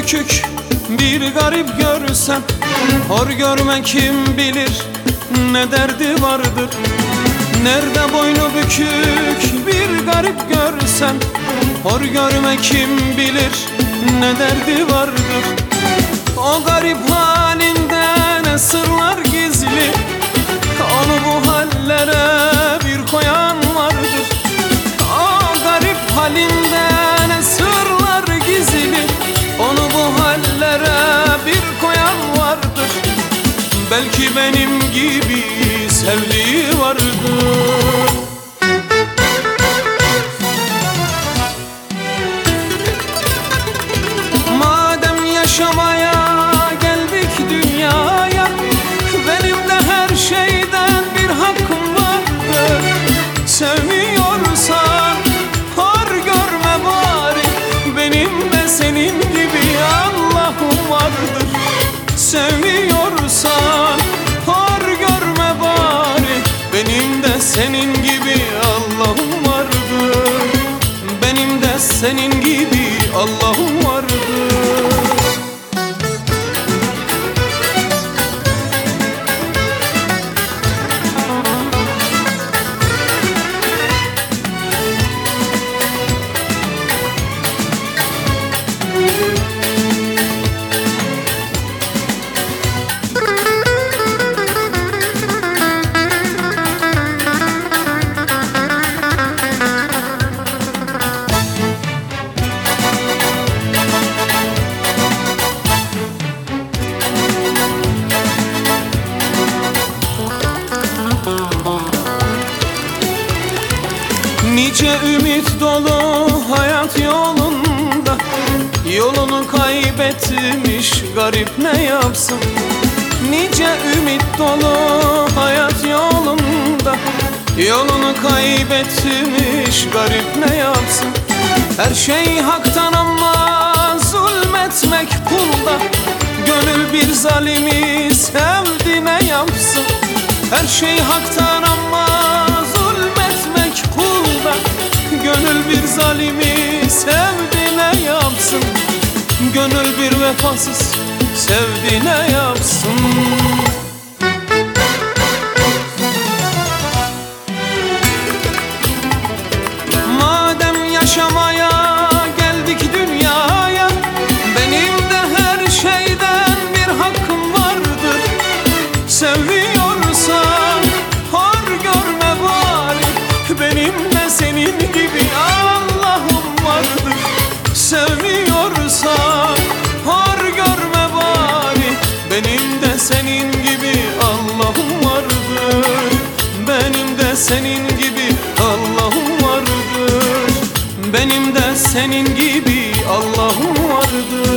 bükük bir garip görsem, hor görme kim bilir ne derdi vardır. Nerede boynu bükük bir garip görsem, hor görme kim bilir ne derdi vardır. O garip halinde ne sırlar gizli, onu bu hallere bir koyan vardır. O garip halinde ne sırlar gizli, onu bu hallere bir koyan vardır. Belki benim gibi sevdiği vardır. Madem yaşamaya geldik dünyaya, benim de her şeyden bir hakkım vardır. Sevmiyorsan hor görme bari, benim de senin gibi Allah'ım vardır. Sevmiyorsan hor görme bari, benim de senin gibi Allah'ım vardır. Benim de senin gibi Allah'ım vardır. Nice ümit dolu hayat yolunda, yolunu kaybetmiş garip ne yapsın? Nice ümit dolu hayat yolunda, yolunu kaybetmiş garip ne yapsın? Her şey haktan ama zulmetmek kulda, gönül bir zalimi sevdi ne yapsın? Her şey haktan ama zulmetmek kulda, gönül bir zalimi sevdi ne yapsın? Gönül bir vefasız sevdi ne yapsın? Madem yaşamaya geldik dünyaya, benim de her şeyden bir hakkım vardır. Seviyorsan hor görme bari, benim de senin gibi Allah'ım vardır. Sevmiyorsan hor görme bari, benim de senin gibi Allah'ım vardır. Benim de senin gibi Allah'ım vardır. Benim de senin gibi Allah'ım vardır.